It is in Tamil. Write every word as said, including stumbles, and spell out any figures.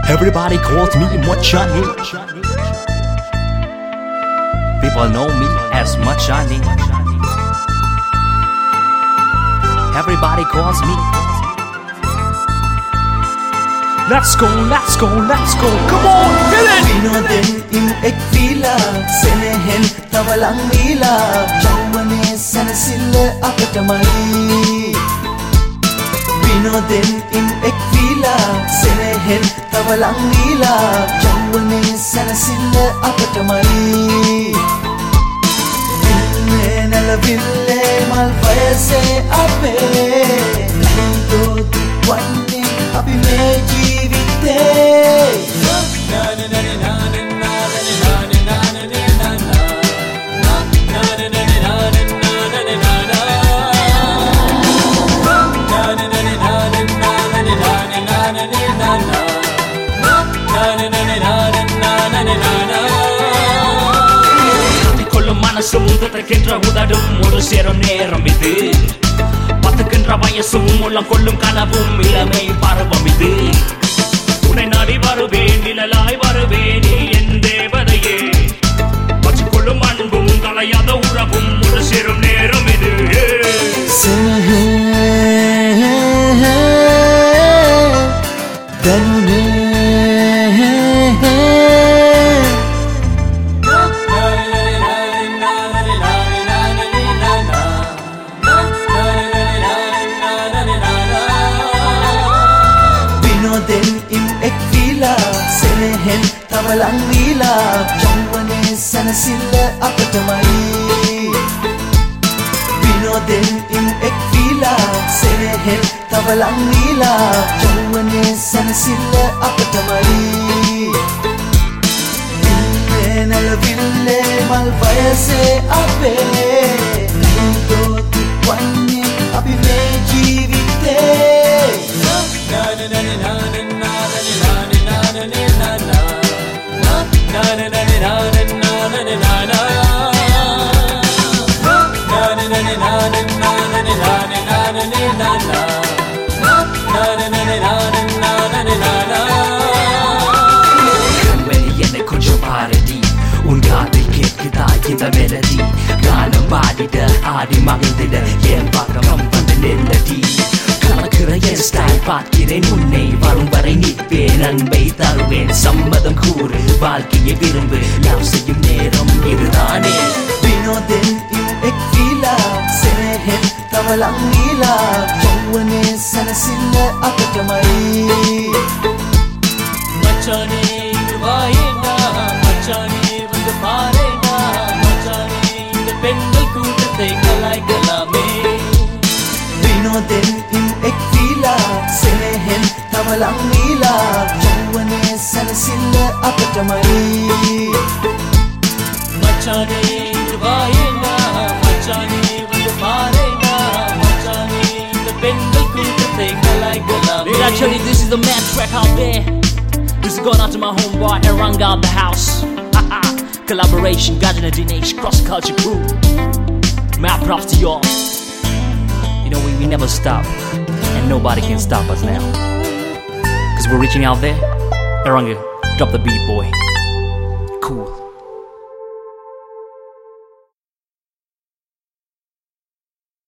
Everybody calls me Machani. People know me as Machani. Everybody calls me. Let's go, let's go, let's go. Come on, get it. Vinodin in ek fila, senehen tawalang nila, chawwane sanasilla akatamai. Vinodin in ek fila, senehen tawalang nila, chawwane sanasilla akatamai. Ville nalaville malvayase ape, nahido tukwanne api meji. மனசும் தற்கின்ற உதடும் ஒரு சேரும் நேரம் இது பத்துக்கின்ற வயசும் உள்ளம் கொள்ளும் கனவும் இளமை பருவம் இது உன்னை நாடி வருவேன் நிழலாய் வருவேன் நீ என் தேவதையே வச்சுக்கொள்ளும் அன்பும் கலையாத உறவும் ஒரு சேரும் நேரம் இது Senehen tawalang nila, chawwane sanasilla akatamai. Vinodin in ek fila, senehen tawalang nila, chawwane sanasilla akatamai. Ville nalaville malvayase ape, nahido tukwanne api me jeevite. இந்த மெலடி கானம் பாடிட ஆடி மகிழ்ந்திட என் பக்கம் வந்து நெல்லடி கலக்கிற என் ஸ்டைல் பார்க்கிறேன் உன்னை வரும் வரை நிற்பேன் அன்பை தருவேன் சம்மதம் கூறு வாழ்க்கையை விரும்பு லவ் செய்யும் நேரம் இதுதானே Vinodin in ek fila, senehen tawalang nila, chawwane sanasilla akatamai. Machane irvaayena, machane vandu paarena, machane indha pengal kootathai kalaikalame. Vinodin in ek fila, senehen tawalang nila, chawwane sanasilla akatamai. Machane irvaayena, machane vandu paarena, machane indha pengal kootathai kalaikalame. Actually, this is the mad track out there. This is going out to my homeboy Eranga out the house. Collaboration, Gajana Dinesh, cross culture crew. Mad props to y'all. You know, we, we never stop, and nobody can stop us now. Cause we're reaching out there. Eranga, drop the beat, boy. Cool.